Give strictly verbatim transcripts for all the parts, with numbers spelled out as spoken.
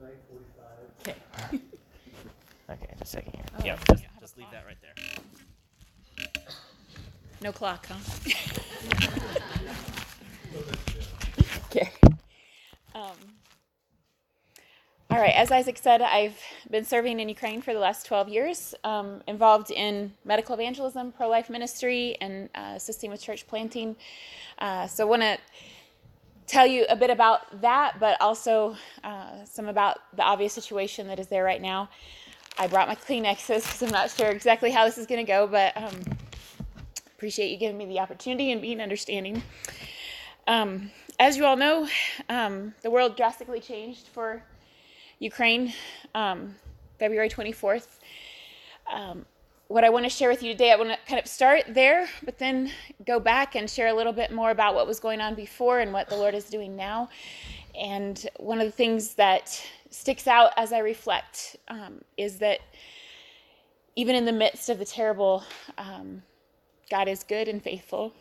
Okay. Okay, just a second here. Oh, Yep, you just, don't have just a leave clock. that right there. No clock, huh? Okay. Um, all right, as Isaac said, I've been serving in Ukraine for the last twelve years, um, involved in medical evangelism, pro-life ministry, and uh, assisting with church planting. Uh, so I want to tell you a bit about that, but also uh, some about the obvious situation that is there right now. I brought my Kleenexes because I'm not sure exactly how this is going to go, but um, appreciate you giving me the opportunity and being understanding. Um, as you all know, um, the world drastically changed for Ukraine, um, February twenty-fourth. Um, what I want to share with you today, I want to kind of start there, but then go back and share a little bit more about what was going on before and what the Lord is doing now. And one of the things that sticks out as I reflect um, is that even in the midst of the terrible, um, God is good and faithful.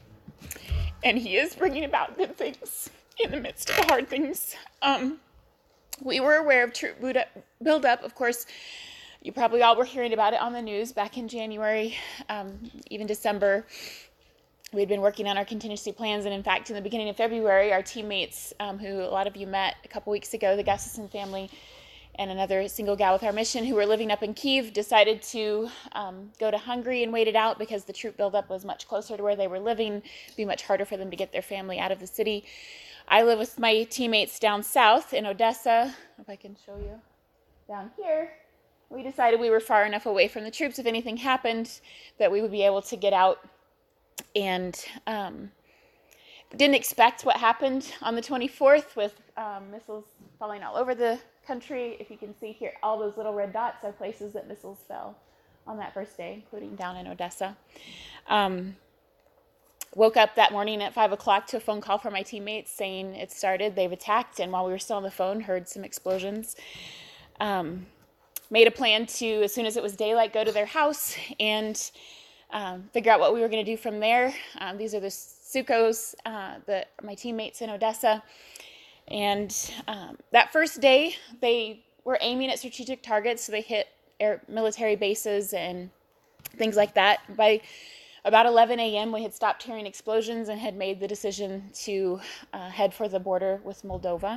And he is bringing about good things in the midst of the hard things. Um, we were aware of troop buildup. Of course, you probably all were hearing about it on the news back in January, um, even December. We'd been working on our contingency plans, and in fact, in the beginning of February, our teammates, um, who a lot of you met a couple weeks ago, the Gustafson family, and another single gal with our mission who were living up in Kyiv, decided to um, go to Hungary and wait it out because the troop buildup was much closer to where they were living. It'd be much harder for them to get their family out of the city. I live with my teammates down south in Odessa. If I can show you down here. We decided we were far enough away from the troops, if anything happened, that we would be able to get out. And um, didn't expect what happened on the twenty-fourth with um, missiles falling all over the country. If you can see here, all those little red dots are places that missiles fell on that first day, including down in Odessa. Um, woke up that morning at five o'clock to a phone call from my teammates saying it started, they've attacked, and while we were still on the phone, heard some explosions. Um, made a plan to, as soon as it was daylight, go to their house and um, figure out what we were going to do from there. Um, these are the Sukos, uh, the, my teammates in Odessa. And um, that first day, they were aiming at strategic targets, so they hit air military bases and things like that. By about eleven a.m., we had stopped hearing explosions and had made the decision to uh, head for the border with Moldova.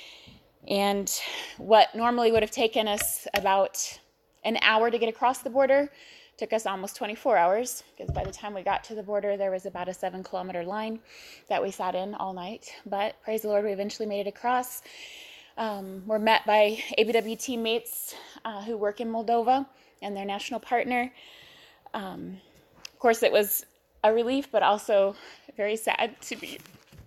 And what normally would have taken us about an hour to get across the border took us almost twenty-four hours, because by the time we got to the border, there was about a seven kilometer line that we sat in all night. But praise the Lord, we eventually made it across. Um, we're met by A B W teammates uh, who work in Moldova and their national partner. Um, of course, it was a relief, but also very sad to be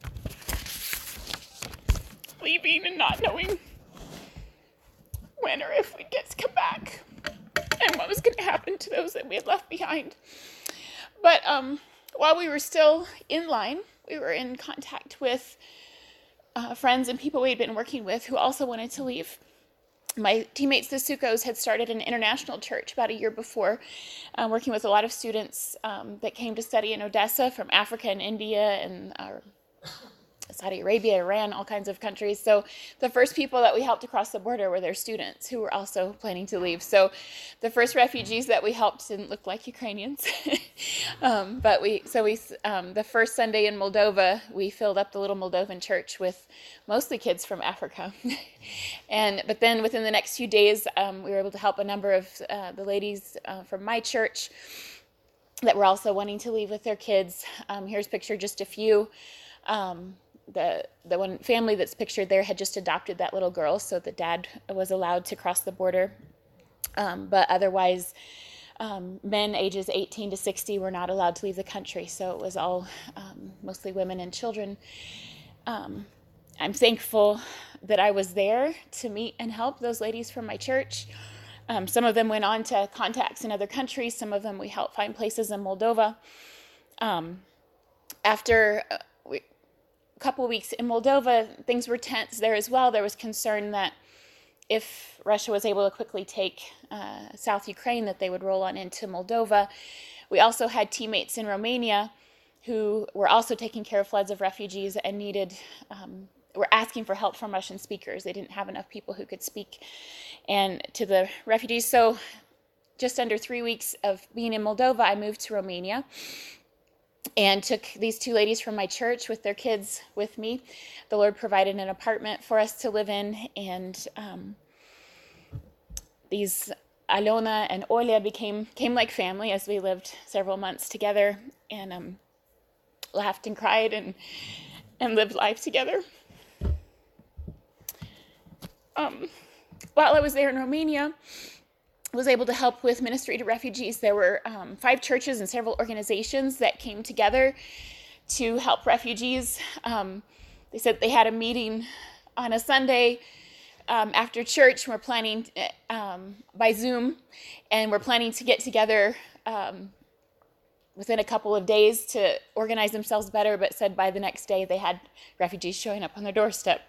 leaving and not knowing when or if we'd get to come back and what was going to happen to those that we had left behind. But um, while we were still in line, we were in contact with uh, friends and people we had been working with who also wanted to leave. My teammates, the Sukos, had started an international church about a year before, uh, working with a lot of students um, that came to study in Odessa from Africa and India and uh, Saudi Arabia, Iran, all kinds of countries. So the first people that we helped across the border were their students who were also planning to leave. So the first refugees that we helped didn't look like Ukrainians. um, but we, so we, um, the first Sunday in Moldova, we filled up the little Moldovan church with mostly kids from Africa. and, but then within the next few days, um, we were able to help a number of uh, the ladies uh, from my church that were also wanting to leave with their kids. Um, here's pictured just a few. Um, The the one family that's pictured there had just adopted that little girl, so the dad was allowed to cross the border. Um, but otherwise, um, men ages eighteen to sixty were not allowed to leave the country, so it was all um, mostly women and children. Um, I'm thankful that I was there to meet and help those ladies from my church. Um, some of them went on to contacts in other countries. Some of them we helped find places in Moldova. Um, after... Uh, we, couple of weeks in Moldova, things were tense there as well. There was concern that if Russia was able to quickly take uh, South Ukraine, that they would roll on into Moldova. We also had teammates in Romania who were also taking care of floods of refugees and needed um, were asking for help from Russian speakers. They didn't have enough people who could speak and to the refugees. So just under three weeks of being in Moldova, I moved to Romania and took these two ladies from my church with their kids with me. The Lord provided an apartment for us to live in, and um, these Alona and Olya became came like family as we lived several months together and um, laughed and cried and and lived life together. Um, while I was there in Romania, I was able to help with ministry to refugees. There were um, five churches and several organizations that came together to help refugees. Um, they said they had a meeting on a Sunday um, after church. We're planning um, by Zoom, and we're planning to get together um, within a couple of days to organize themselves better, but said by the next day they had refugees showing up on their doorstep.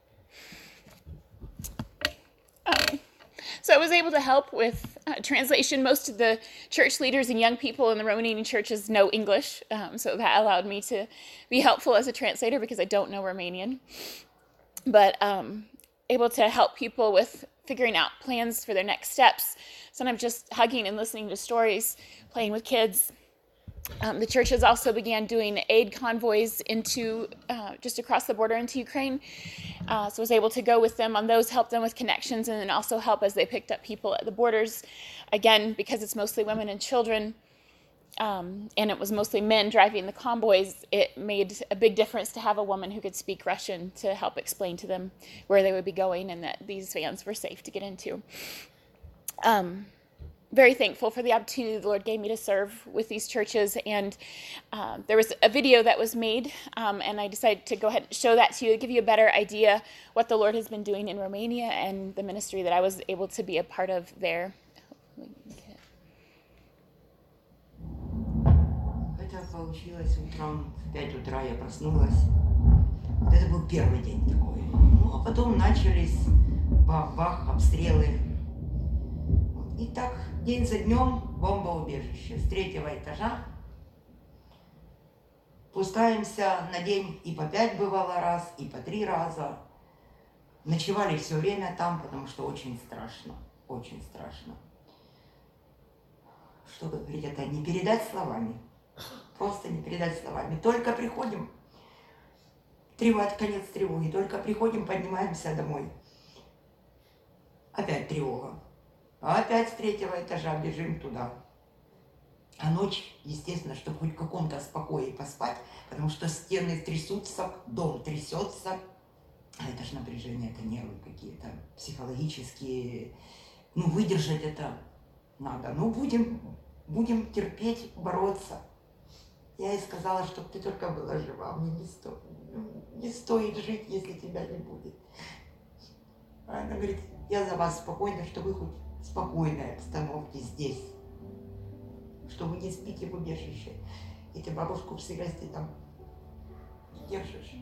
Um, so I was able to help with uh, translation. Most of the church leaders and young people in the Romanian churches know English, um, so that allowed me to be helpful as a translator because I don't know Romanian. But um, able to help people with figuring out plans for their next steps. Sometimes just hugging and listening to stories, playing with kids. Um, the churches also began doing aid convoys into uh, just across the border into Ukraine. Uh, so I was able to go with them on those, help them with connections, and then also help as they picked up people at the borders. Again, because it's mostly women and children, um, and it was mostly men driving the convoys, it made a big difference to have a woman who could speak Russian to help explain to them where they would be going and that these vans were safe to get into. Um, very thankful for the opportunity the Lord gave me to serve with these churches. And uh, there was a video that was made, um, and I decided to go ahead and show that to you to give you a better idea what the Lord has been doing in Romania and the ministry that I was able to be a part of there. Это получилось утром, в пять утра я проснулась. Вот это был первый день такой. Ну, а потом начались бах-бах, обстрелы. И так день за днем бомбоубежище с третьего этажа. Пускаемся на день и по пять бывало раз, и по три раза. Ночевали все время там, потому что очень страшно, очень страшно. Что говорить, это не передать словами, просто не передать словами. Только приходим, тревога, конец тревоги, только приходим, поднимаемся домой. Опять тревога. Опять с третьего этажа бежим туда. А ночь, естественно, чтобы хоть в каком-то спокое поспать, потому что стены трясутся, дом трясется. А это же напряжение, это нервы какие-то психологические. Ну, выдержать это надо. Ну, будем, будем терпеть, бороться. Я ей сказала, чтобы ты только была жива. Мне не, сто... не стоит жить, если тебя не будет. Она говорит, я за вас спокойна, что вы хоть в спокойной обстановке здесь, что вы не спите в убежище, и ты бабушку в сырости там держишь.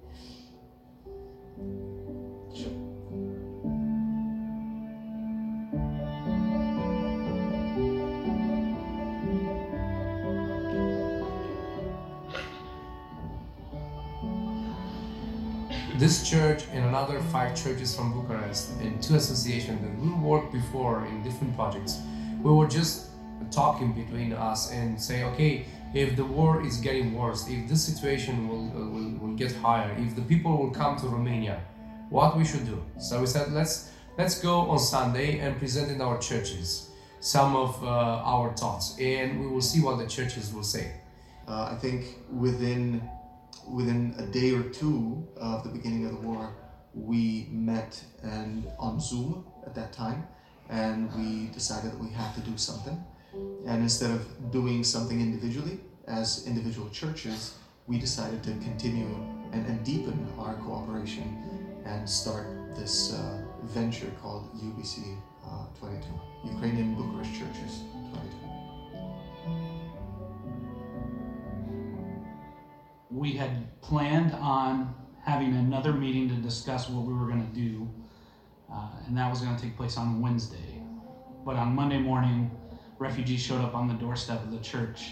This church and another five churches from Bucharest and two associations that we worked before in different projects, we were just talking between us and say, okay, if the war is getting worse, if this situation will, uh, will, will get higher, if the people will come to Romania, what we should do. So we said, let's, let's go on Sunday and present in our churches some of uh, our thoughts, and we will see what the churches will say. Uh, I think within Within a day or two of the beginning of the war, we met and on Zoom at that time, and we decided that we had to do something. And instead of doing something individually, as individual churches, we decided to continue and, and deepen our cooperation and start this uh, venture called U B C uh, twenty-two, Ukrainian Bucharest Churches twenty-two. We had planned on having another meeting to discuss what we were going to do, uh, and that was going to take place on Wednesday. But on Monday morning, refugees showed up on the doorstep of the church.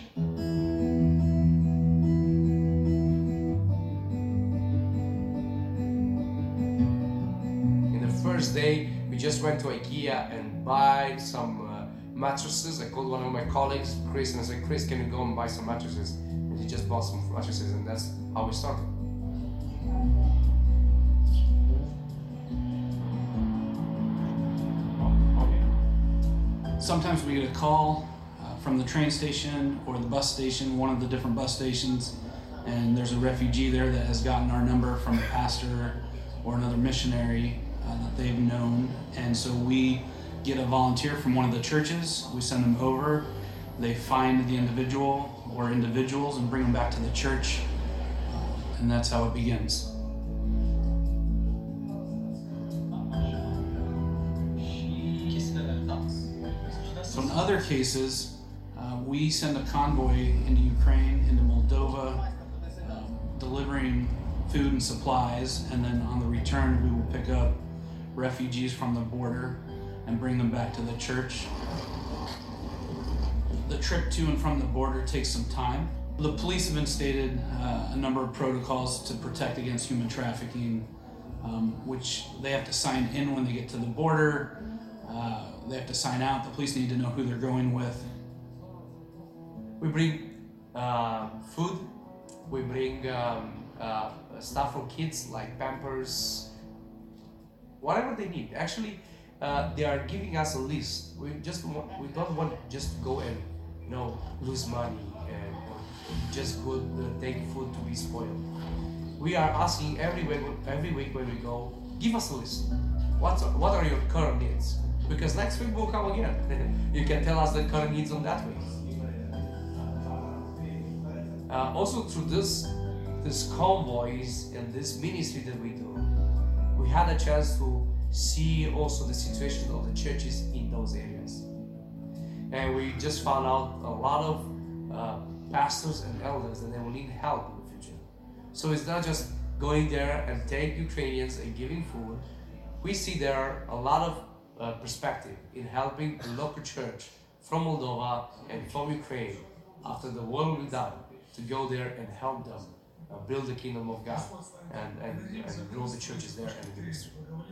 first day, we just went to IKEA and buy some uh, mattresses. I called one of my colleagues, Chris, and I said, Chris, can you go and buy some mattresses? And he just bought some mattresses, and that's how we started. Sometimes we get a call uh, from the train station or the bus station, one of the different bus stations, and there's a refugee there that has gotten our number from a pastor or another missionary uh, that they've known. And so we get a volunteer from one of the churches, we send them over, they find the individual or individuals and bring them back to the church, uh, and that's how it begins. So in other cases, uh, we send a convoy into Ukraine, into Moldova, um, delivering food and supplies, and then on the return we will pick up refugees from the border and bring them back to the church. The trip to and from the border takes some time. The police have instated uh, a number of protocols to protect against human trafficking, um, which they have to sign in when they get to the border. Uh, they have to sign out. The police need to know who they're going with. We bring uh, food, we bring um, uh, stuff for kids like Pampers, whatever they need. Actually, uh, they are giving us a list. We just want, we don't want just to go and you know lose money and just go uh, take food to be spoiled. We are asking every week, every week when we go, give us a list. What's what are your current needs? Because next week we'll come again. You can tell us the current needs on that week. Uh, also through this, this convoys and this ministry that we do, we had a chance to see also the situation of the churches in those areas. And we just found out a lot of uh, pastors and elders that they will need help in the future. So it's not just going there and take Ukrainians and giving food. We see there are a lot of uh, perspective in helping the local church from Moldova and from Ukraine after the war will be done, to go there and help them uh, build the kingdom of God and, and, and grow the churches there and the ministry.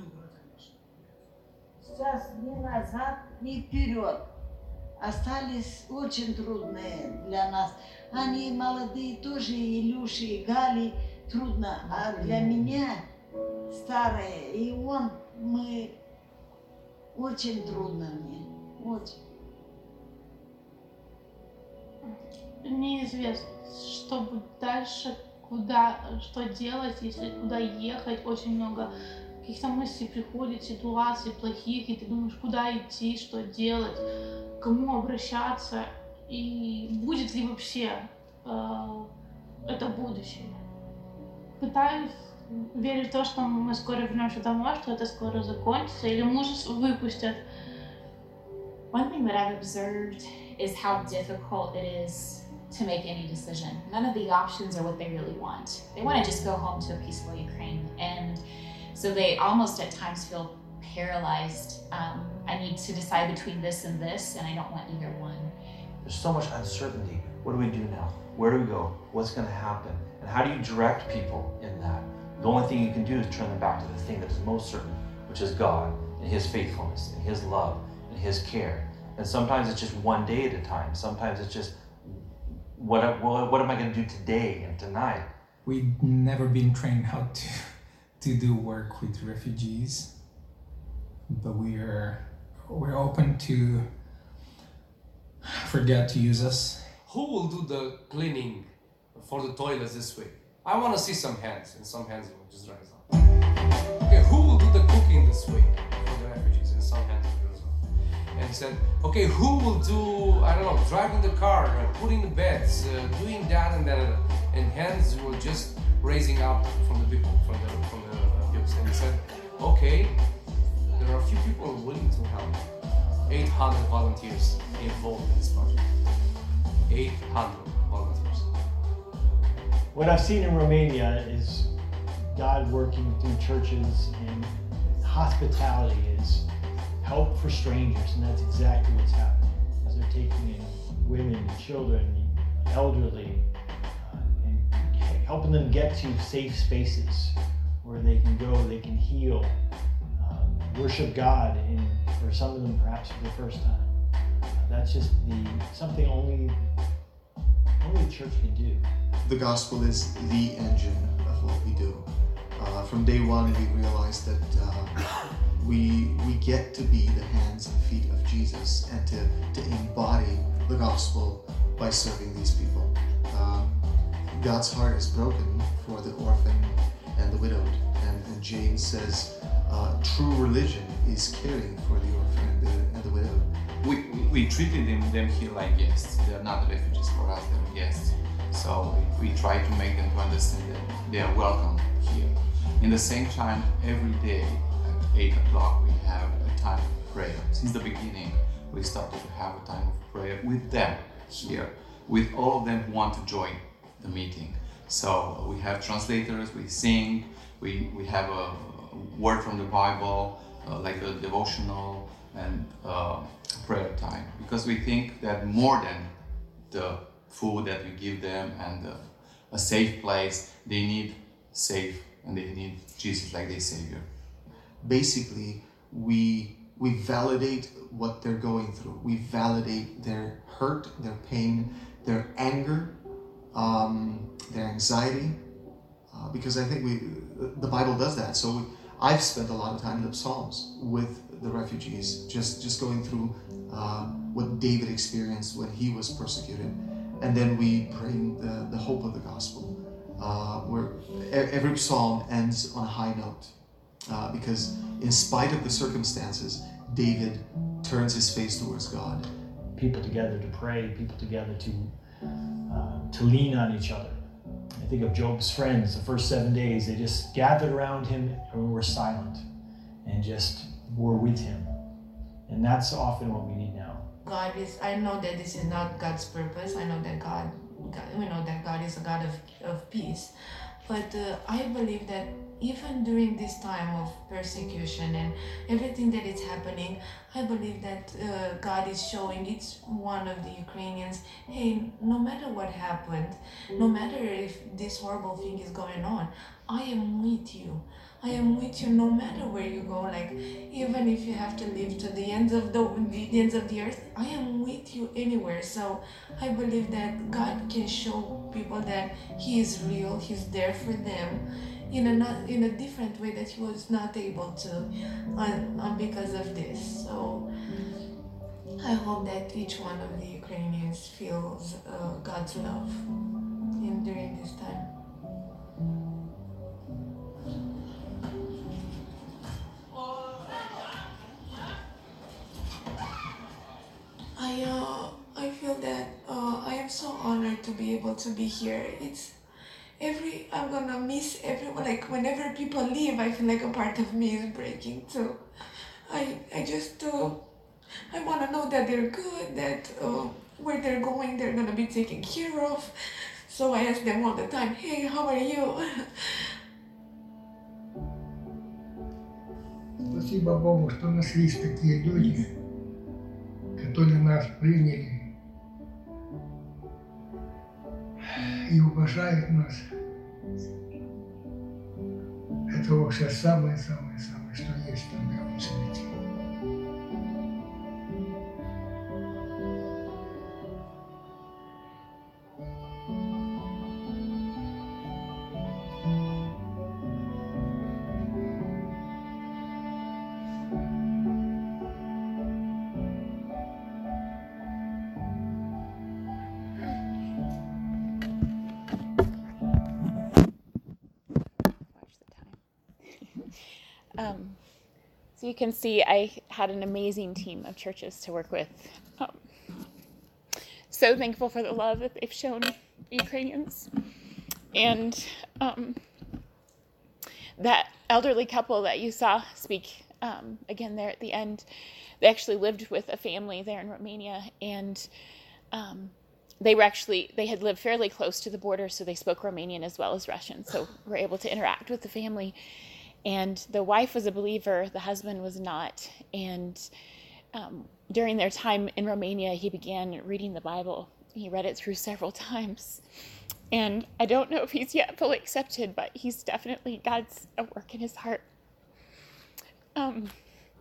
Сейчас ни назад, ни вперед. Остались очень трудные для нас. Они молодые тоже, Илюши и Гали, трудно. А для меня, старые, и он, мы, очень трудно мне, очень. Неизвестно, что будет дальше, куда, что делать, если куда ехать. Очень много каких-то мыслей приходит, ситуаций плохих, и ты думаешь, куда идти, что делать, к кому обращаться, и будет ли вообще э, это будущее. Пытаюсь верить в то, что мы скоро вернемся домой, что это скоро закончится, или мужа выпустят. One thing that I've observed is how difficult it is to make any decision. None of the options are what they really want. They want to just go home to a peaceful Ukraine, and so they almost at times feel paralyzed. Um, I need to decide between this and this, and I don't want either one. There's so much uncertainty. What do we do now? Where do we go? What's going to happen? And how do you direct people in that? The only thing you can do is turn them back to the thing that is most certain, which is God and His faithfulness and His love and His care. And sometimes it's just one day at a time. Sometimes it's just, what, what, what am I going to do today and tonight? We've never been trained how to, to do work with refugees, but we're, we're open to, for God to use us. Who will do the cleaning for the toilets this week? I want to see some hands, and some hands will just rise up. Okay, who will do the cooking this week for the refugees? And some hands will rise up. And said, okay, who will do, I don't know, driving the car, uh, putting the beds, uh, doing that and that, and hands were just raising up from the people, from the from the uh, people. And he said, okay, there are a few people willing to help. eight hundred volunteers involved in this project. eight hundred volunteers. What I've seen in Romania is God working through churches, and hospitality is help for strangers, and that's exactly what's happening. As they're taking in women, children, elderly, uh, and helping them get to safe spaces where they can go, they can heal, um, worship God, in, for some of them perhaps for the first time. Uh, that's just the something only only the church can do. The gospel is the engine of what we do. Uh, from day one, we realized that uh, we we get to be the hands and feet of Jesus and to, to embody the gospel by serving these people. Um, God's heart is broken for the orphan and the widowed, and, and James says uh, true religion is caring for the orphan and the, and the widowed. We, we, we treated them, them here like guests. They're not refugees for us, they're guests. So we, we try to make them to understand that they are welcome here. In the same time, every day at eight o'clock we have a time of prayer. Since the beginning, we started to have a time of prayer with them here, with all of them who want to join the meeting. So we have translators, we sing, we, we have a word from the Bible, uh, like a devotional and uh, prayer time. Because we think that more than the food that we give them and uh, a safe place, they need safe and they need Jesus like their Savior. Basically, we we validate what they're going through. We validate their hurt, their pain, their anger, um, their anxiety, uh, because I think we the Bible does that. So we, I've spent a lot of time in the Psalms with the refugees, just just going through uh, what David experienced when he was persecuted, and then we bring the, the hope of the gospel. Uh, where every psalm ends on a high note, uh, because in spite of the circumstances, David turns his face towards God. People together to pray, people together to uh, to lean on each other. I think of Job's friends. The first seven days, they just gathered around him and were silent, and just were with him. And that's often what we need now. God is. I know that this is not God's purpose. I know that God. God, we know that God is a God of, of peace, but uh, I believe that even during this time of persecution and everything that is happening, I believe that uh, God is showing each one of the Ukrainians, hey, no matter what happened, no matter if this horrible thing is going on, I am with you. I am with you no matter where you go. Like, even if you have to live to the ends of the, the ends of the earth, I am with you anywhere. So I believe that God can show people that He is real. He's there for them in a not in a different way that He was not able to, on, on because of this. So I hope that each one of the Ukrainians feels uh, God's love in during this time. I uh, I feel that uh, I am so honored to be able to be here. It's every I'm gonna miss everyone. Like whenever people leave, I feel like a part of me is breaking. So I I just uh, I want to know that they're good, that uh, where they're going, they're gonna be taken care of. So I ask them all the time, hey, how are you? Спасибо Богу, что нашлись такие люди, которые нас приняли и уважают нас. Это вообще самое-самое-самое, что есть на белом свете. Um, so you can see I had an amazing team of churches to work with. Um, so thankful for the love that they've shown Ukrainians. And um, that elderly couple that you saw speak um, again there at the end, they actually lived with a family there in Romania, and um, they were actually, they had lived fairly close to the border, so they spoke Romanian as well as Russian, so were able to interact with the family. And the wife was a believer, the husband was not. And um, during their time in Romania, he began reading the Bible. He read it through several times. And I don't know if he's yet fully accepted, but he's definitely, God's at work in his heart. Um,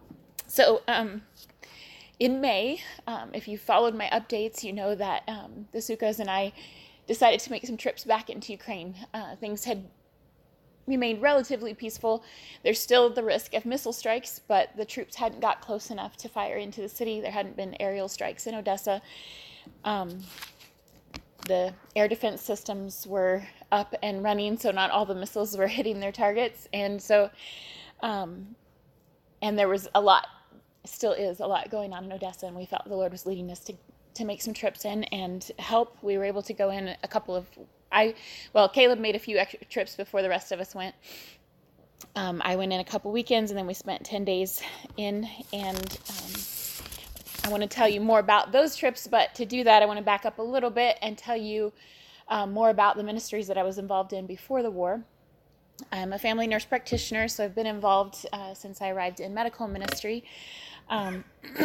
So um, in May, um, if you followed my updates, you know that um, the Sukas and I decided to make some trips back into Ukraine. Uh, things had remained relatively peaceful. There's still the risk of missile strikes, but the troops hadn't got close enough to fire into the city. There hadn't been aerial strikes in Odessa. Um, the air defense systems were up and running, so not all the missiles were hitting their targets. And so, um, and there was a lot, still is a lot going on in Odessa, and we felt the Lord was leading us to, to make some trips in and help. We were able to go in a couple of I, well, Caleb made a few extra trips before the rest of us went. Um, I went in a couple weekends, and then we spent ten days in, and um, I want to tell you more about those trips, but to do that, I want to back up a little bit and tell you um, more about the ministries that I was involved in before the war. I'm a family nurse practitioner, so I've been involved uh, since I arrived in medical ministry. Um,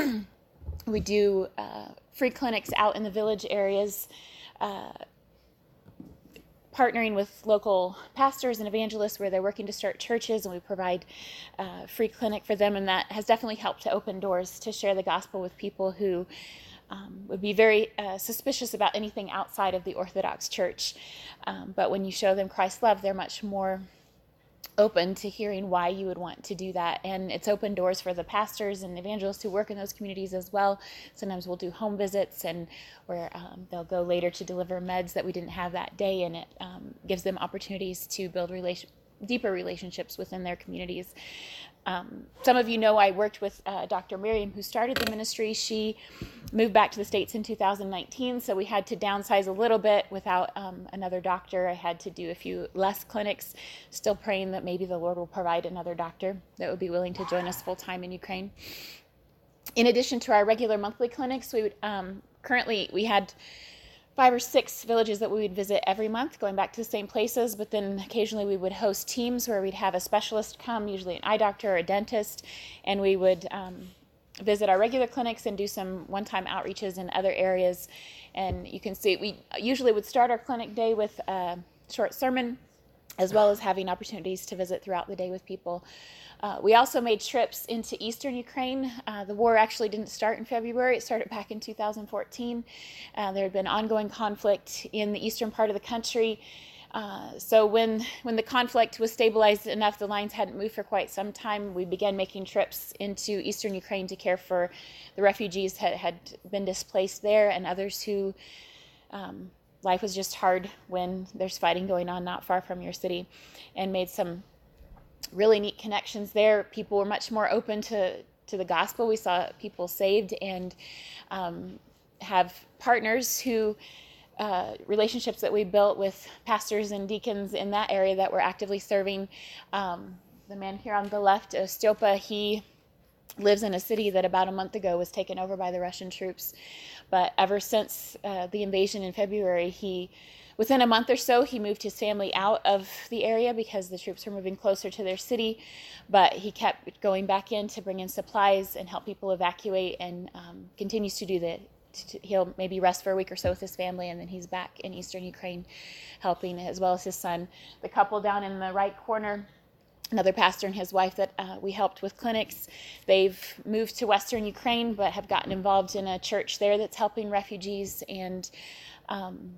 we do uh, free clinics out in the village areas, uh, partnering with local pastors and evangelists where they're working to start churches, and we provide uh, free clinic for them, and that has definitely helped to open doors to share the gospel with people who um, would be very uh, suspicious about anything outside of the Orthodox Church. Um, but when you show them Christ's love, they're much more open to hearing why you would want to do that. And it's open doors for the pastors and evangelists who work in those communities as well. Sometimes we'll do home visits, and where um, they'll go later to deliver meds that we didn't have that day, and it um, gives them opportunities to build relation deeper relationships within their communities. Um, some of you know I worked with uh, Doctor Miriam, who started the ministry. She moved back to the States in two thousand nineteen, so we had to downsize a little bit without um, another doctor. I had to do a few less clinics, still praying that maybe the Lord will provide another doctor that would be willing to join us full-time in Ukraine. In addition to our regular monthly clinics, we would um, currently, we had five or six villages that we would visit every month, going back to the same places, but then occasionally we would host teams where we'd have a specialist come, usually an eye doctor or a dentist, and we would um, visit our regular clinics and do some one-time outreaches in other areas. And you can see we usually would start our clinic day with a short sermon, as well as having opportunities to visit throughout the day with people. Uh, we also made trips into eastern Ukraine. Uh, the war actually didn't start in February. It started back in two thousand fourteen. Uh, there had been ongoing conflict in the eastern part of the country. Uh, so when, when the conflict was stabilized enough, the lines hadn't moved for quite some time, we began making trips into eastern Ukraine to care for the refugees that had been displaced there, and others who um, life was just hard when there's fighting going on not far from your city, and made some really neat connections there. People were much more open to, to the gospel. We saw people saved, and um, have partners who, uh, relationships that we built with pastors and deacons in that area that were actively serving. Um, the man here on the left, Styopa, he lives in a city that about a month ago was taken over by the Russian troops. But ever since uh, the invasion in February, he Within a month or so, he moved his family out of the area because the troops were moving closer to their city, but he kept going back in to bring in supplies and help people evacuate, and um, continues to do that. He'll maybe rest for a week or so with his family, and then he's back in eastern Ukraine helping, as well as his son. The couple down in the right corner, another pastor and his wife that uh, we helped with clinics, they've moved to western Ukraine, but have gotten involved in a church there that's helping refugees, and um,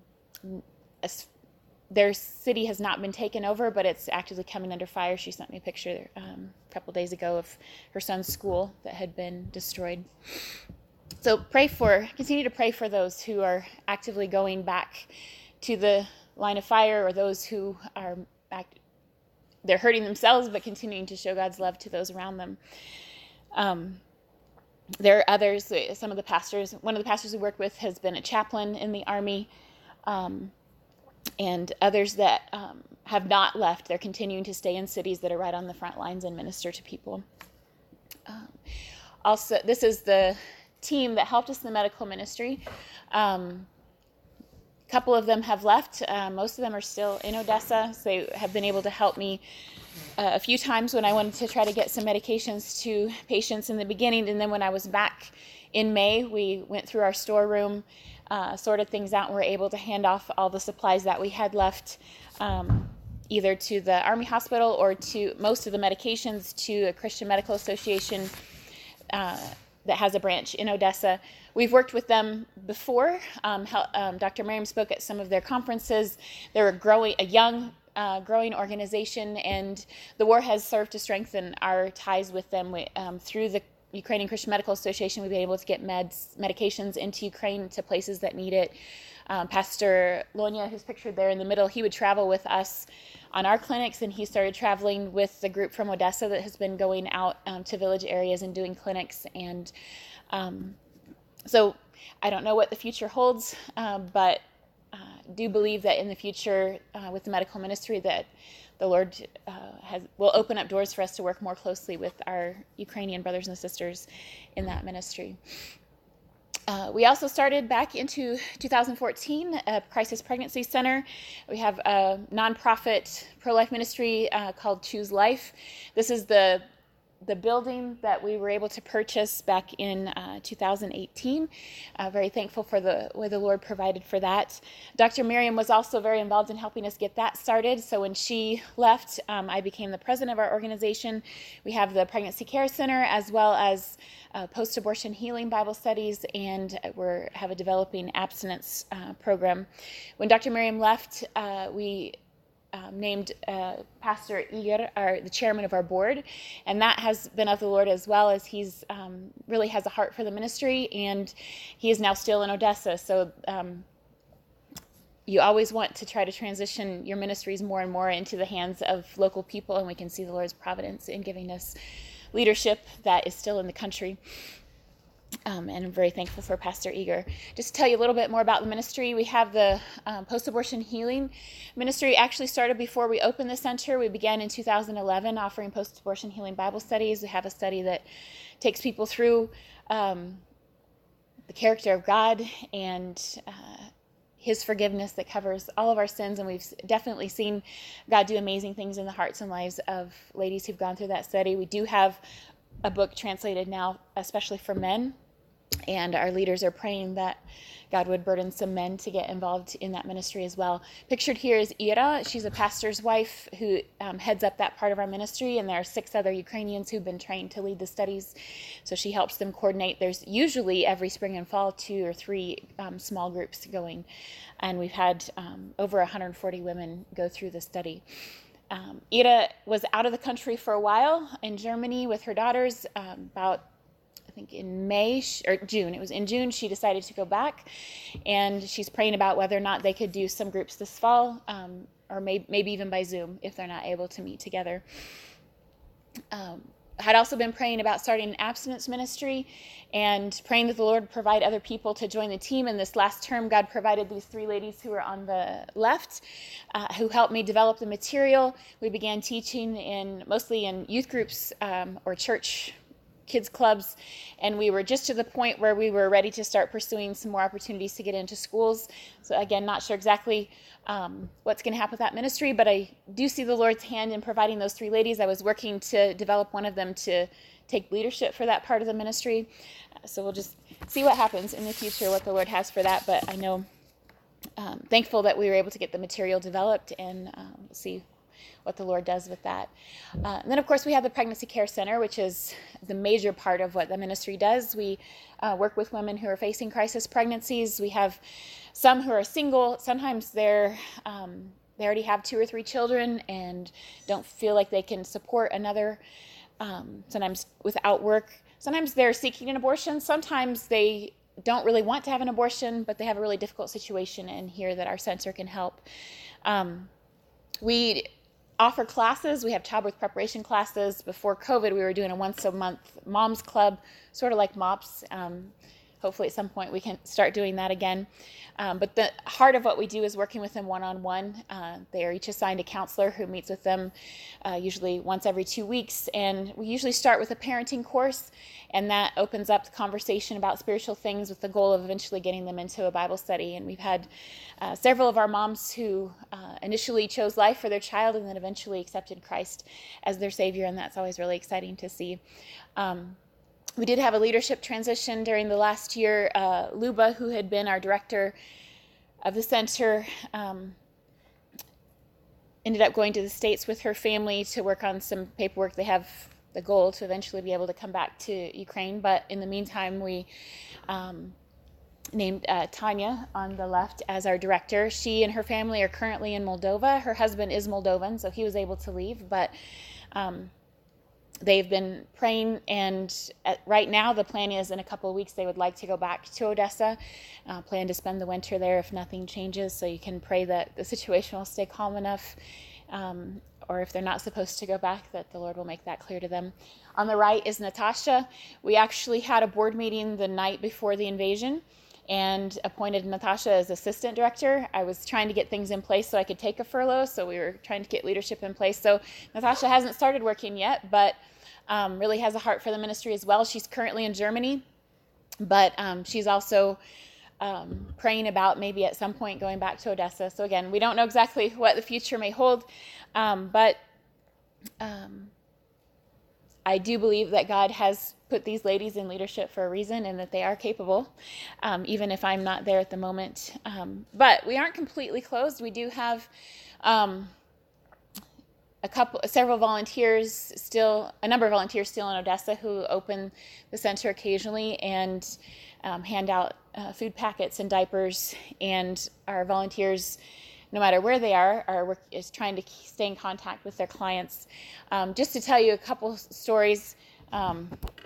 their city has not been taken over, but it's actively coming under fire. She sent me a picture um, a couple days ago of her son's school that had been destroyed. So pray for, continue to pray for those who are actively going back to the line of fire, or those who are, act, they're hurting themselves, but continuing to show God's love to those around them. Um, there are others, some of the pastors, one of the pastors we work with has been a chaplain in the Army, um, and others that um, have not left. They're continuing to stay in cities that are right on the front lines and minister to people. Um, also, this is the team that helped us in the medical ministry. Um, a couple of them have left. Uh, most of them are still in Odessa, so they have been able to help me uh, a few times when I wanted to try to get some medications to patients in the beginning. And then when I was back in May, we went through our storeroom, Uh, sorted things out, and were able to hand off all the supplies that we had left, um, either to the Army hospital or to most of the medications to a Christian Medical Association uh, that has a branch in Odessa. We've worked with them before. Um, how, um, Doctor Miriam spoke at some of their conferences. They're a growing, a young, uh, growing organization, and the war has served to strengthen our ties with them. We, um, through the Ukrainian Christian Medical Association, we've been able to get meds, medications into Ukraine to places that need it. Um, Pastor Lonya, who's pictured there in the middle, he would travel with us on our clinics, and he started traveling with the group from Odessa that has been going out um, to village areas and doing clinics. And um, so I don't know what the future holds, uh, but uh, do believe that in the future uh, with the medical ministry that the Lord uh, has, will open up doors for us to work more closely with our Ukrainian brothers and sisters in that ministry. Uh, we also started back into two thousand fourteen a crisis pregnancy center. We have a nonprofit pro-life ministry uh, called Choose Life. This is the the building that we were able to purchase back in uh, two thousand eighteen. Uh, very thankful for the way the Lord provided for that. Doctor Miriam was also very involved in helping us get that started. So when she left, um, I became the president of our organization. We have the Pregnancy Care Center as well as uh, post-abortion healing Bible studies, and we have a developing abstinence uh, program. When Doctor Miriam left, uh, we Um, named uh, Pastor Igor, our, the chairman of our board, and that has been of the Lord as well, as he's um, really has a heart for the ministry, and he is now still in Odessa. So um, you always want to try to transition your ministries more and more into the hands of local people, and we can see the Lord's providence in giving us leadership that is still in the country. Um, and I'm very thankful for Pastor Igor. Just to tell you a little bit more about the ministry, we have the um, post-abortion healing ministry. Actually started before we opened the center. We began in two thousand eleven offering post-abortion healing Bible studies. We have a study that takes people through um, the character of God and uh, his forgiveness that covers all of our sins, and we've definitely seen God do amazing things in the hearts and lives of ladies who've gone through that study. We do have a book translated now, especially for men, and our leaders are praying that God would burden some men to get involved in that ministry as well. Pictured here is Ira. She's a pastor's wife who um, heads up that part of our ministry, and there are six other Ukrainians who've been trained to lead the studies, so she helps them coordinate. There's usually every spring and fall two or three um, small groups going, and we've had um, over one hundred forty women go through the study. Um, Ira was out of the country for a while in Germany with her daughters. Um, about, I think in May or June, it was in June, she decided to go back, and she's praying about whether or not they could do some groups this fall, um, or may, maybe even by Zoom if they're not able to meet together. Um, had also been praying about starting an abstinence ministry and praying that the Lord provide other people to join the team. And this last term, God provided these three ladies who are on the left, uh, who helped me develop the material. We began teaching in mostly in youth groups um, or church kids clubs, and we were just to the point where we were ready to start pursuing some more opportunities to get into schools. So again, not sure exactly um, what's going to happen with that ministry, but I do see the Lord's hand in providing those three ladies. I was working to develop one of them to take leadership for that part of the ministry. Uh, so we'll just see what happens in the future, what the Lord has for that. But I know, um, thankful that we were able to get the material developed, and um, see what the Lord does with that. Uh, and then, of course, we have the Pregnancy Care Center, which is the major part of what the ministry does. We uh, work with women who are facing crisis pregnancies. We have some who are single. Sometimes they're um, they already have two or three children and don't feel like they can support another, um, sometimes without work. Sometimes they're seeking an abortion. Sometimes they don't really want to have an abortion, but they have a really difficult situation, and here that our center can help. Um, we offer classes. We have childbirth preparation classes. Before COVID, we were doing a once a month moms club, sort of like MOPS. Um, hopefully at some point we can start doing that again. Um, but the heart of what we do is working with them one-on-one. Uh, they are each assigned a counselor who meets with them uh, usually once every two weeks. And we usually start with a parenting course, and that opens up the conversation about spiritual things with the goal of eventually getting them into a Bible study. And we've had uh, several of our moms who uh, initially chose life for their child and then eventually accepted Christ as their Savior, and that's always really exciting to see. Um, We did have a leadership transition during the last year. Uh, Luba, who had been our director of the center, um, ended up going to the States with her family to work on some paperwork. They have the goal to eventually be able to come back to Ukraine. But in the meantime, we um, named uh, Tanya on the left as our director. She and her family are currently in Moldova. Her husband is Moldovan, so he was able to leave, but um, they've been praying, and at, right now the plan is in a couple of weeks they would like to go back to Odessa, uh, plan to spend the winter there if nothing changes, so you can pray that the situation will stay calm enough, um, or if they're not supposed to go back, that the Lord will make that clear to them. On the right is Natasha. We actually had a board meeting the night before the invasion and appointed Natasha as assistant director. I was trying to get things in place so I could take a furlough, so we were trying to get leadership in place. So Natasha hasn't started working yet, but um, really has a heart for the ministry as well. She's currently in Germany, but um, she's also um, praying about maybe at some point going back to Odessa. So again, we don't know exactly what the future may hold, um, but um, I do believe that God has put these ladies in leadership for a reason and that they are capable, um, even if I'm not there at the moment. Um, but we aren't completely closed. We do have um, a couple, several volunteers still, a number of volunteers still in Odessa who open the center occasionally and um, hand out uh, food packets and diapers. And our volunteers, no matter where they are, are work, is trying to stay in contact with their clients. Um, just to tell you a couple stories, um,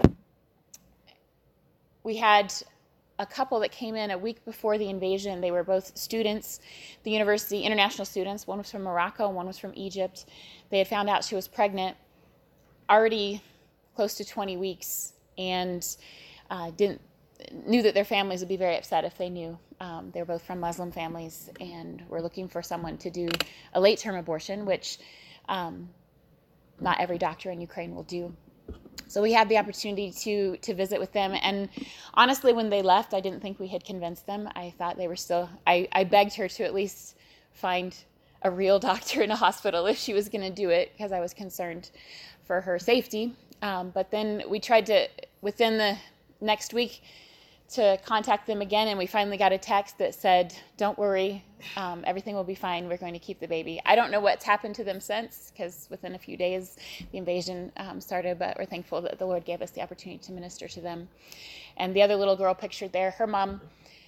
we had a couple that came in a week before the invasion. They were both students, the university, international students. One was from Morocco, one was from Egypt. They had found out she was pregnant, already close to twenty weeks, and uh, didn't knew that their families would be very upset if they knew. Um, they were both from Muslim families and were looking for someone to do a late-term abortion, which um, not every doctor in Ukraine will do. So we had the opportunity to to visit with them, and honestly, when they left, I didn't think we had convinced them. I thought they were still, I, I begged her to at least find a real doctor in a hospital if she was going to do it, because I was concerned for her safety. Um, but then we tried to, within the next week, to contact them again, and we finally got a text that said, don't worry, um, everything will be fine, we're going to keep the baby. I don't know what's happened to them since, because within a few days the invasion um, started, but we're thankful that the Lord gave us the opportunity to minister to them. And the other little girl pictured there, her mom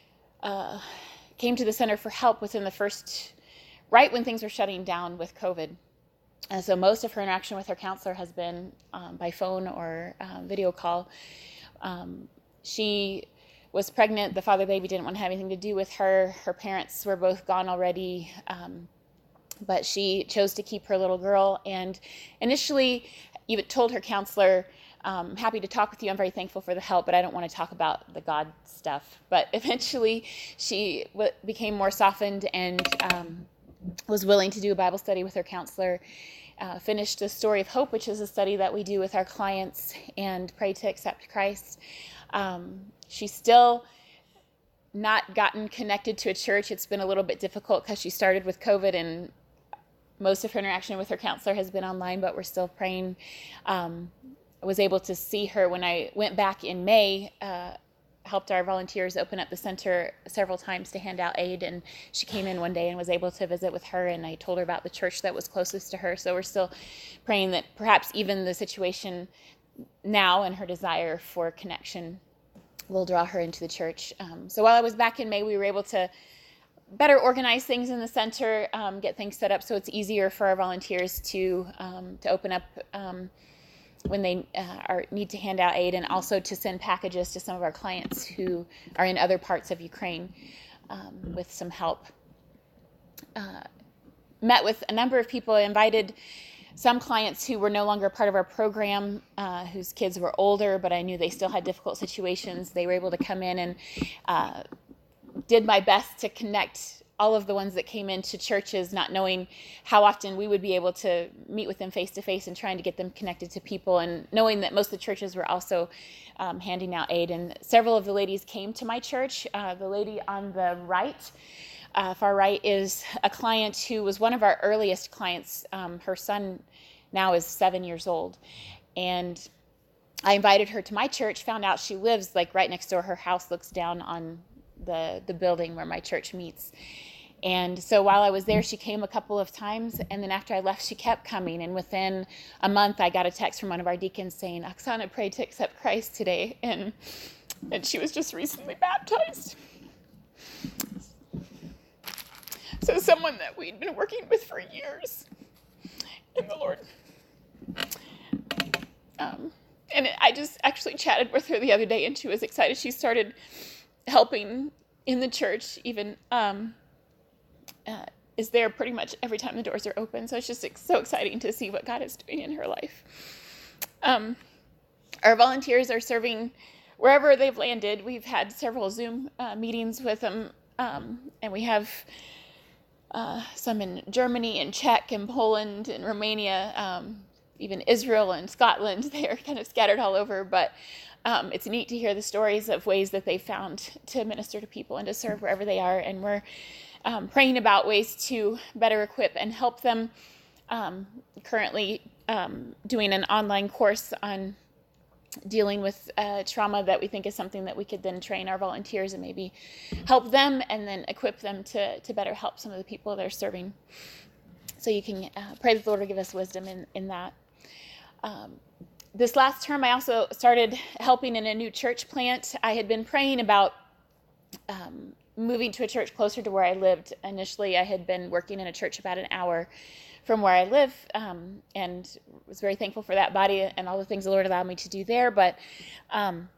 uh, came to the center for help within the first, right when things were shutting down with COVID. And so most of her interaction with her counselor has been um, by phone or um, video call. Um, she was pregnant. The father baby didn't want to have anything to do with her. Her parents were both gone already, um, but she chose to keep her little girl, and initially even told her counselor, um, happy to talk with you, I'm very thankful for the help, but I don't want to talk about the God stuff. But eventually she w- became more softened and um, was willing to do a Bible study with her counselor, uh, finished the Story of Hope, which is a study that we do with our clients, and pray to accept Christ. Um, she's still not gotten connected to a church. It's been a little bit difficult because she started with COVID, and most of her interaction with her counselor has been online, but we're still praying. Um, I was able to see her when I went back in May, uh, helped our volunteers open up the center several times to hand out aid, and she came in one day and was able to visit with her, and I told her about the church that was closest to her. So we're still praying that perhaps even the situation now and her desire for connection will draw her into the church. Um, so while I was back in May, we were able to better organize things in the center, um, get things set up so it's easier for our volunteers to um, to open up um, when they uh, are, need to hand out aid, and also to send packages to some of our clients who are in other parts of Ukraine um, with some help. Uh, met with a number of people, invited some clients who were no longer part of our program, uh, whose kids were older, but I knew they still had difficult situations. They were able to come in, and uh, did my best to connect all of the ones that came into churches, not knowing how often we would be able to meet with them face to face, and trying to get them connected to people, and knowing that most of the churches were also um, handing out aid. And several of the ladies came to my church. Uh, the lady on the right, Uh, far right, is a client who was one of our earliest clients. Um, her son now is seven years old. And I invited her to my church, found out she lives like right next door. Her house looks down on the, the building where my church meets. And so while I was there, she came a couple of times, and then after I left, she kept coming. And within a month, I got a text from one of our deacons saying, Oksana prayed to accept Christ today, and and she was just recently baptized. So someone that we'd been working with for years in the Lord. Um, and I just actually chatted with her the other day, and she was excited. She started helping in the church, even um, uh, is there pretty much every time the doors are open. So it's just so exciting to see what God is doing in her life. Um, our volunteers are serving wherever they've landed. We've had several Zoom uh, meetings with them, um, and we have uh, some in Germany and Czech and Poland and Romania, um, even Israel and Scotland. They are kind of scattered all over, but um, it's neat to hear the stories of ways that they found to minister to people and to serve wherever they are. And we're um, praying about ways to better equip and help them. Um, currently um, doing an online course on dealing with uh, trauma that we think is something that we could then train our volunteers and maybe help them and then equip them to, to better help some of the people they're serving. So you can uh, pray that the Lord will give us wisdom in, in that. Um, this last term, I also started helping in a new church plant. I had been praying about um, moving to a church closer to where I lived. Initially, I had been working in a church about an hour from where I live, um, and was very thankful for that body and all the things the Lord allowed me to do there. But um,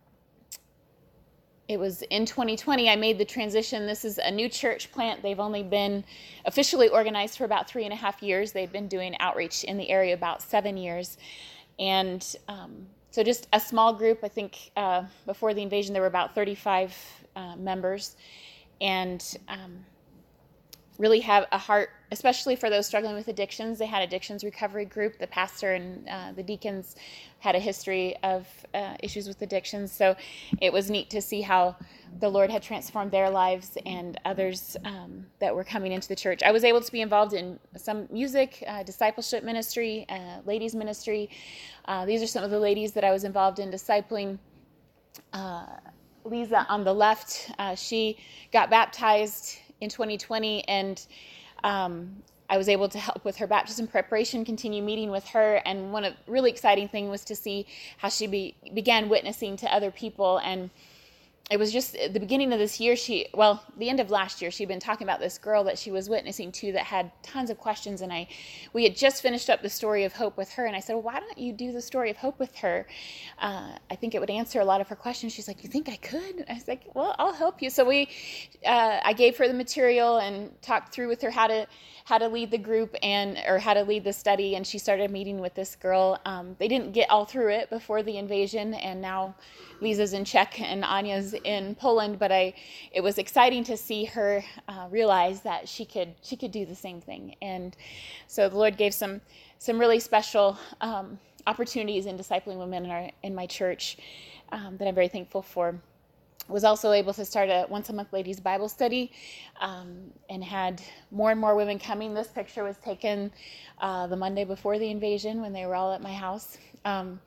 it was in twenty twenty I made the transition. This is a new church plant. They've only been officially organized for about three and a half years. They've been doing outreach in the area about seven years. And um, so just a small group. I think uh, before the invasion, there were about thirty-five uh, members. And um, really have a heart, especially for those struggling with addictions. They had addictions recovery group. The pastor and uh, the deacons had a history of uh, issues with addictions. So it was neat to see how the Lord had transformed their lives and others um, that were coming into the church. I was able to be involved in some music, uh, discipleship ministry, uh, ladies ministry. Uh, these are some of the ladies that I was involved in discipling. Uh, Lisa on the left, uh, she got baptized in twenty twenty, and um, I was able to help with her baptism preparation, continue meeting with her, and one of really exciting thing was to see how she be, began witnessing to other people. And it was just at the beginning of this year, she, well, the end of last year, she'd been talking about this girl that she was witnessing to that had tons of questions, and I, we had just finished up the story of hope with her, and I said, well, why don't you do the story of hope with her? Uh, I think it would answer a lot of her questions. She's like, you think I could? I was like, well, I'll help you. So we, uh, I gave her the material and talked through with her how to how to lead the group and or how to lead the study, and she started meeting with this girl. Um, they didn't get all through it before the invasion, and now Lisa's in Czech and Anya's in Poland, but I it was exciting to see her uh, realize that she could she could do the same thing. And so the Lord gave some some really special um, opportunities in discipling women in, our, in my church um, that I'm very thankful for. Was also able to start a once-a-month ladies' Bible study um, and had more and more women coming. This picture was taken uh, the Monday before the invasion when they were all at my house. Um,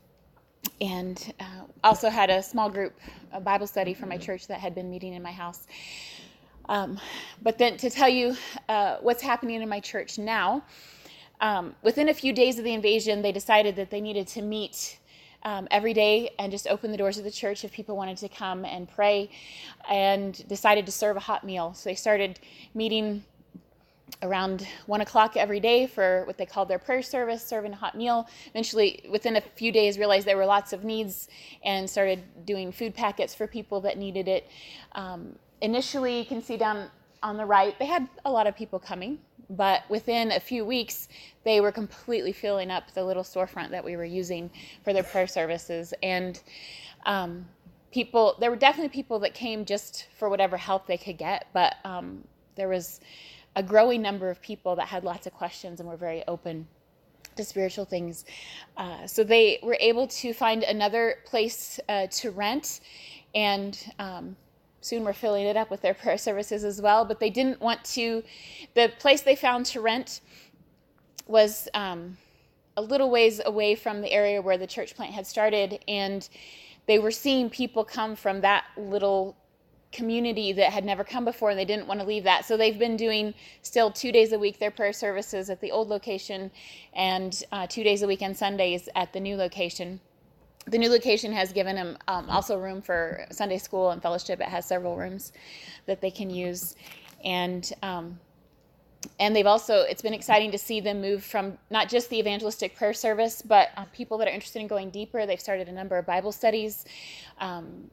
and uh, also had a small group, a Bible study for my church that had been meeting in my house. Um, but then to tell you uh, what's happening in my church now, um, within a few days of the invasion, they decided that they needed to meet Um, every day and just open the doors of the church if people wanted to come and pray, and decided to serve a hot meal. So they started meeting around one o'clock every day for what they called their prayer service, serving a hot meal. Eventually, within a few days, realized there were lots of needs and started doing food packets for people that needed it. Um, initially, you can see down on the right, they had a lot of people coming, but within a few weeks, they were completely filling up the little storefront that we were using for their prayer services. And um, people, there were definitely people that came just for whatever help they could get, but um, there was a growing number of people that had lots of questions and were very open to spiritual things. Uh, so they were able to find another place uh, to rent, and um, soon we're filling it up with their prayer services as well. But they didn't want to, the place they found to rent was um, a little ways away from the area where the church plant had started, and they were seeing people come from that little community that had never come before, and they didn't want to leave that. So they've been doing still two days a week their prayer services at the old location, and uh, two days a week on Sundays at the new location. The new location has given them um, also room for Sunday school and fellowship. It has several rooms that they can use. And um, and they've also, it's been exciting to see them move from not just the evangelistic prayer service, but uh, people that are interested in going deeper. They've started a number of Bible studies. Um,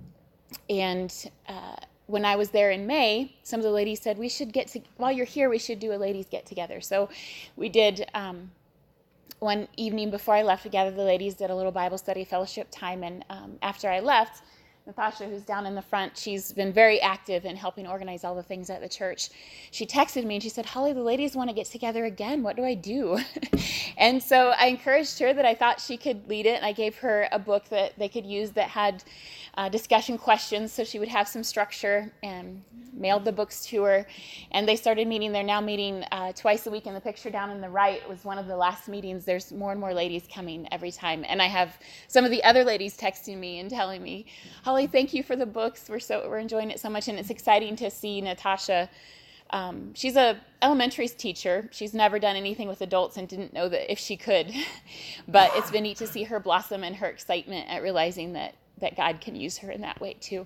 and uh, when I was there in May, some of the ladies said, we should get to, while you're here, we should do a ladies get together. So we did, um, one evening before I left, we gathered the ladies, did a little Bible study fellowship time. And um, after I left, Natasha, who's down in the front, she's been very active in helping organize all the things at the church. She texted me and she said, Holly, the ladies want to get together again. What do I do? And so I encouraged her that I thought she could lead it. And I gave her a book that they could use that had uh, discussion questions, so she would have some structure, and mailed the books to her. And they started meeting. They're now meeting uh, twice a week. And the picture down in the right was one of the last meetings. There's more and more ladies coming every time. And I have some of the other ladies texting me and telling me, Holly, thank you for the books. We're so we're enjoying it so much. And it's exciting to see Natasha. Um, she's a elementary teacher. She's never done anything with adults and didn't know that if she could. But it's been neat to see her blossom and her excitement at realizing that that God can use her in that way too.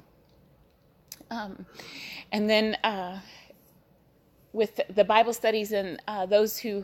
Um, and then uh, with the Bible studies and uh, those who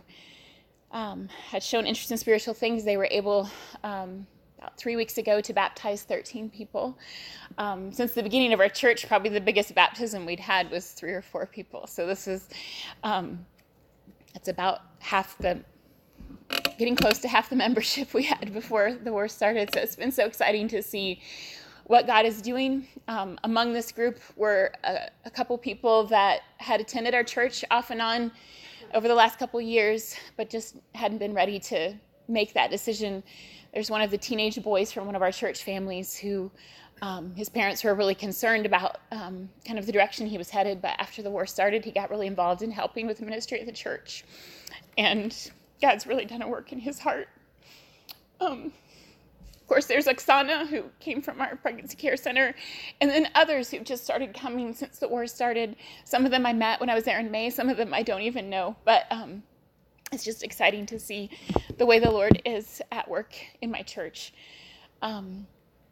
um, had shown interest in spiritual things, they were able um, about three weeks ago to baptize thirteen people. Um, since the beginning of our church, probably the biggest baptism we'd had was three or four people. So this is, um, it's about half the, getting close to half the membership we had before the war started. So it's been so exciting to see what God is doing. Um, among this group were a, a couple people that had attended our church off and on over the last couple years, but just hadn't been ready to make that decision. There's one of the teenage boys from one of our church families who um, his parents were really concerned about um, kind of the direction he was headed, but after the war started, he got really involved in helping with the ministry at the church. And God's really done a work in his heart. Um, of course, there's Oksana, who came from our pregnancy care center, and then others who've just started coming since the war started. Some of them I met when I was there in May. Some of them I don't even know, but um, it's just exciting to see the way the Lord is at work in my church. Um,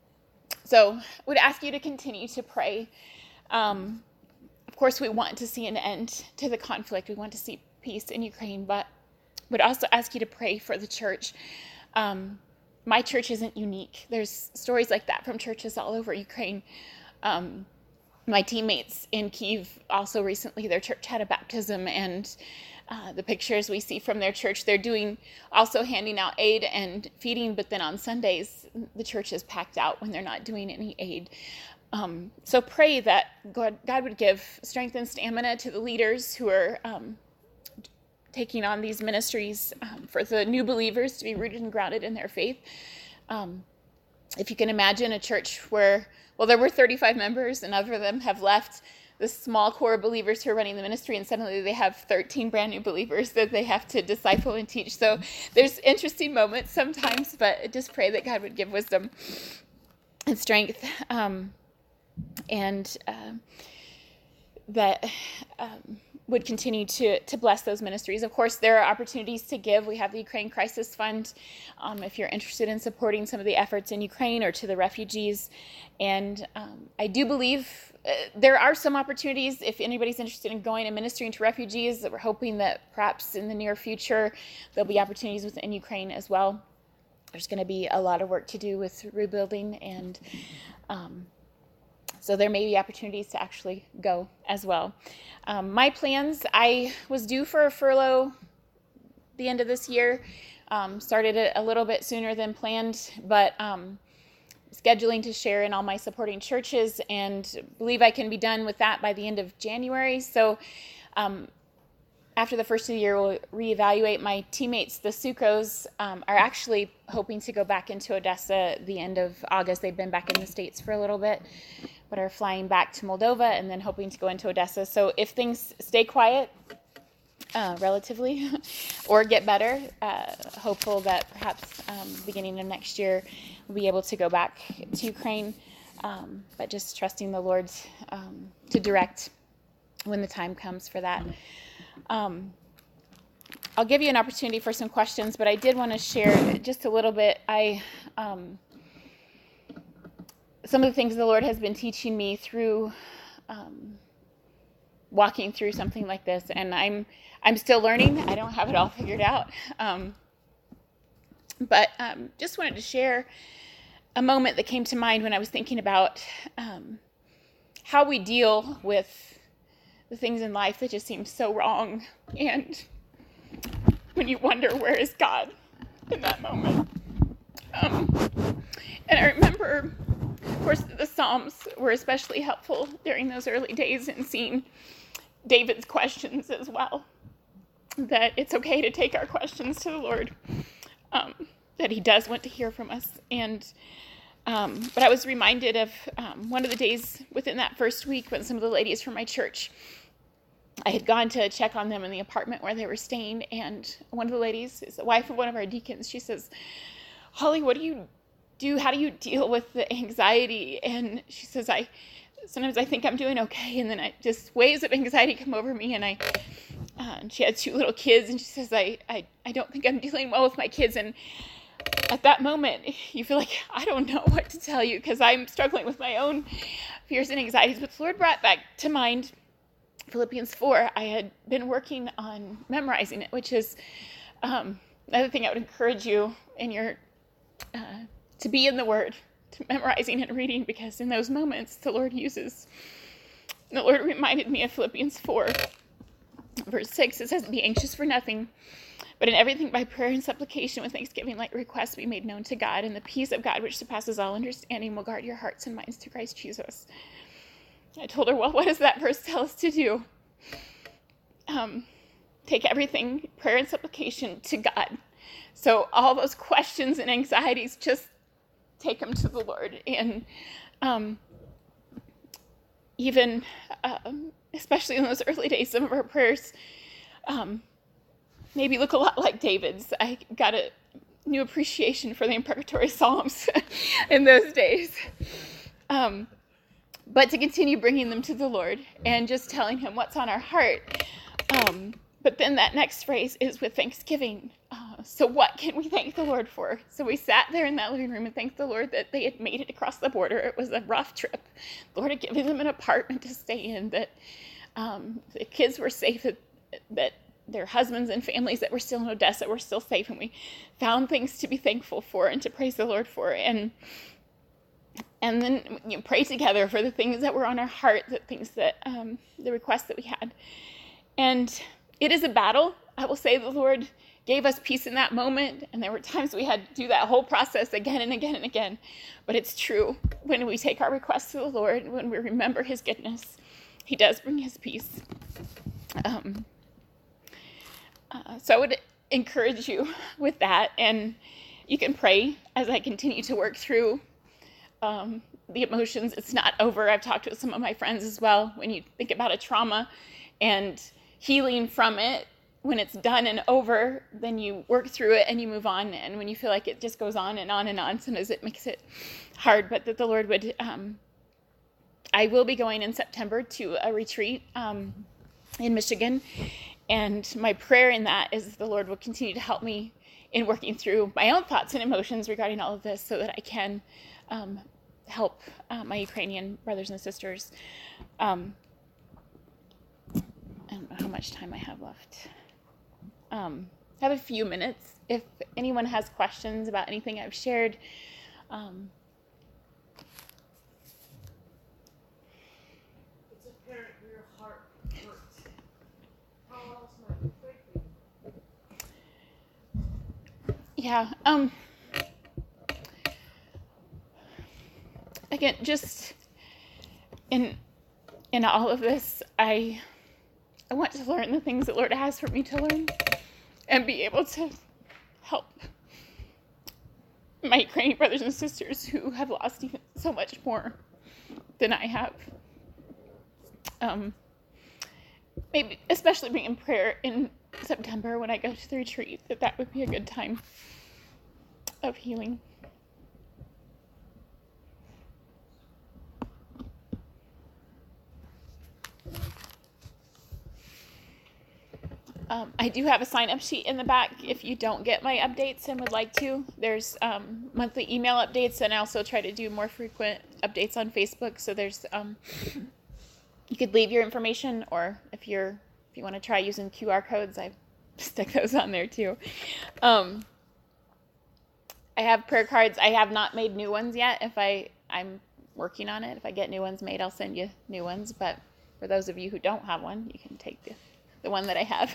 so I would ask you to continue to pray. Um, of course, we want to see an end to the conflict. We want to see peace in Ukraine, but would also ask you to pray for the church. Um, my church isn't unique. There's stories like that from churches all over Ukraine. Um, my teammates in Kyiv also recently, their church had a baptism, and uh, the pictures we see from their church, they're doing also handing out aid and feeding, but then on Sundays, the church is packed out when they're not doing any aid. Um, so pray that God, God would give strength and stamina to the leaders who are um, taking on these ministries, um, for the new believers to be rooted and grounded in their faith. Um, if you can imagine a church where, well, there were thirty-five members and other of them have left, this small core of believers who are running the ministry, and suddenly they have thirteen brand new believers that they have to disciple and teach. So there's interesting moments sometimes, but just pray that God would give wisdom and strength, um, and uh, that um, would continue to to bless those ministries. Of course, there are opportunities to give. We have the Ukraine Crisis Fund, um, if you're interested in supporting some of the efforts in Ukraine or to the refugees. And um, I do believe uh, there are some opportunities if anybody's interested in going and ministering to refugees. That we're hoping that perhaps in the near future there'll be opportunities within Ukraine as well. There's going to be a lot of work to do with rebuilding, and um, so there may be opportunities to actually go as well. Um, my plans, I was due for a furlough the end of this year. Um, started it a little bit sooner than planned, but um, scheduling to share in all my supporting churches, and believe I can be done with that by the end of January. So um, after the first of the year, we'll reevaluate. My teammates, the Sucros, um, are actually hoping to go back into Odessa the end of August. They've been back in the States for a little bit, but are flying back to Moldova and then hoping to go into Odessa. So if things stay quiet, uh, relatively, or get better, uh, hopeful that perhaps um, beginning of next year we'll be able to go back to Ukraine. um, but just trusting the Lord um, to direct when the time comes for that. Um, I'll give you an opportunity for some questions, but I did want to share just a little bit. I um, some of the things the Lord has been teaching me through um, walking through something like this, and I'm I'm still learning. I don't have it all figured out, um, but um, just wanted to share a moment that came to mind when I was thinking about um, how we deal with the things in life that just seem so wrong, and when you wonder, where is God in that moment? Um, and I remember, of course, the Psalms were especially helpful during those early days in seeing David's questions as well, that it's okay to take our questions to the Lord, um, that he does want to hear from us. And um, but I was reminded of um, one of the days within that first week when some of the ladies from my church, I had gone to check on them in the apartment where they were staying, and one of the ladies is the wife of one of our deacons. She says, "Holly, what do you do? How do you deal with the anxiety?" And she says, I sometimes I think I'm doing okay, and then I just waves of anxiety come over me, and I uh, and she had two little kids, and she says, I, I, I don't think I'm dealing well with my kids. And at that moment, you feel like, I don't know what to tell you, because I'm struggling with my own fears and anxieties. But the Lord brought back to mind Philippians four. I had been working on memorizing it, which is um, another thing I would encourage you in your uh, to be in the Word, to memorizing and reading, because in those moments the Lord uses. The Lord reminded me of Philippians four, verse six. It says, "Be anxious for nothing, but in everything by prayer and supplication with thanksgiving let requests be made known to God, and the peace of God which surpasses all understanding will guard your hearts and minds through Christ Jesus." I told her, well, what does that verse tell us to do? Um, take everything, prayer and supplication, to God. So all those questions and anxieties, just take them to the Lord. And um, even, um, especially in those early days, some of our prayers um, maybe look a lot like David's. I got a new appreciation for the imprecatory Psalms in those days. Um, but to continue bringing them to the Lord and just telling him what's on our heart. Um, but then that next phrase is with thanksgiving. Uh, so what can we thank the Lord for? So we sat there in that living room and thanked the Lord that they had made it across the border. It was a rough trip. The Lord had given them an apartment to stay in, that um, the kids were safe, that, that their husbands and families that were still in Odessa were still safe. And we found things to be thankful for and to praise the Lord for. And And then you know, pray together for the things that were on our heart, the things that, um, the requests that we had. And it is a battle. I will say the Lord gave us peace in that moment. And there were times we had to do that whole process again and again and again. But it's true. When we take our requests to the Lord, when we remember his goodness, he does bring his peace. Um, uh, so I would encourage you with that. And you can pray as I continue to work through Um, the emotions. It's not over. I've talked with some of my friends as well. When you think about a trauma and healing from it, when it's done and over, then you work through it and you move on. And when you feel like it just goes on and on and on, sometimes it makes it hard. But that the Lord would, um, I will be going in September to a retreat um, in Michigan. And my prayer in that is the Lord will continue to help me in working through my own thoughts and emotions regarding all of this, so that I can Um, help uh, my Ukrainian brothers and sisters. Um, I don't know how much time I have left. Um, I have a few minutes. If anyone has questions about anything I've shared, um, it's apparent your heart hurts. How else might you pray for you? yeah. Um, Again, just in in all of this, I I want to learn the things that Lord has for me to learn, and be able to help my Ukrainian brothers and sisters who have lost even so much more than I have. Um, maybe especially being in prayer in September when I go to the retreat, that that would be a good time of healing. Um, I do have a sign-up sheet in the back if you don't get my updates and would like to. There's um, monthly email updates, and I also try to do more frequent updates on Facebook. So there's um, you could leave your information, or if you're if you want to try using Q R codes, I stick those on there too. Um, I have prayer cards. I have not made new ones yet. If I I'm working on it. If I get new ones made, I'll send you new ones. But for those of you who don't have one, you can take the the one that I have.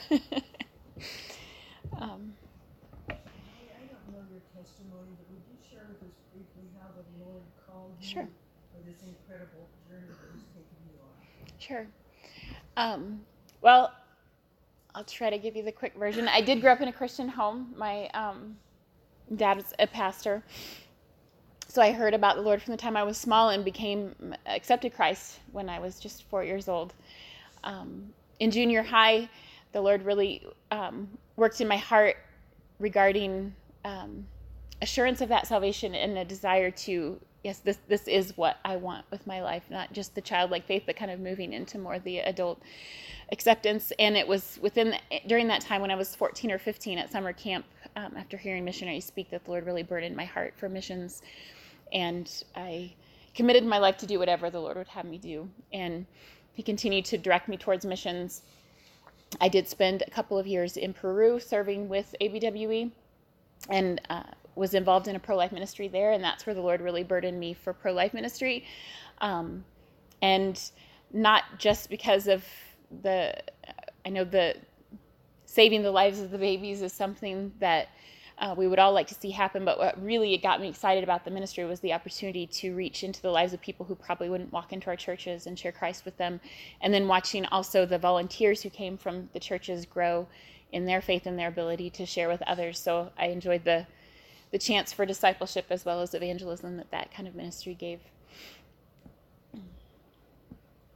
um, I don't know your testimony, but would you share with us briefly how the Lord called you Sure. for this incredible journey that He's taken you on? Sure. Um, well, I'll try to give you the quick version. I did grow up in a Christian home. My um, dad was a pastor. So I heard about the Lord from the time I was small and became accepted Christ when I was just four years old. Um, in junior high, the Lord really um, worked in my heart regarding um, assurance of that salvation and a desire to, yes, this this is what I want with my life, not just the childlike faith, but kind of moving into more the adult acceptance. And it was within the, during that time when I was fourteen or fifteen at summer camp, um, after hearing missionaries speak, that the Lord really burdened my heart for missions. And I committed my life to do whatever the Lord would have me do. And He continued to direct me towards missions. I did spend a couple of years in Peru serving with A B W E and uh, was involved in a pro-life ministry there. And that's where the Lord really burdened me for pro-life ministry. Um, and not just because of the, I know the saving the lives of the babies is something that Uh, we would all like to see happen, but what really got me excited about the ministry was the opportunity to reach into the lives of people who probably wouldn't walk into our churches and share Christ with them, and then watching also the volunteers who came from the churches grow in their faith and their ability to share with others. So I enjoyed the the chance for discipleship as well as evangelism that that kind of ministry gave.